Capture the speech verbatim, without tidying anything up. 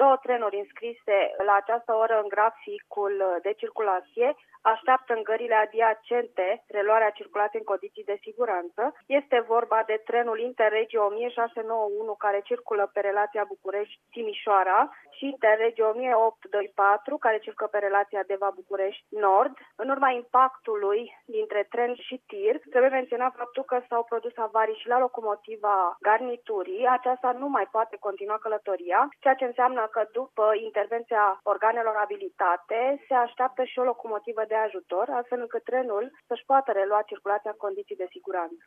două trenuri înscrise la această oră în graficul de circulație așteaptă în gările adiacente reluarea circulației în condiții de siguranță. Este vorba de trenul Interregio o mie șase sute nouăzeci și unu care circulă pe relația București-Timișoara și Interregio o mie opt sute douăzeci și patru care circulă pe relația Deva-București-Nord. În urma impactului dintre tren și tir, trebuie menționat faptul că s-au produs avarii și la locomotiva garniturii. Aceasta nu mai poate continua călătoria, ceea ce înseamnă că după intervenția organelor abilitate se așteaptă și o locomotivă de ajutor, astfel încât trenul să-și poată relua circulația în condiții de siguranță.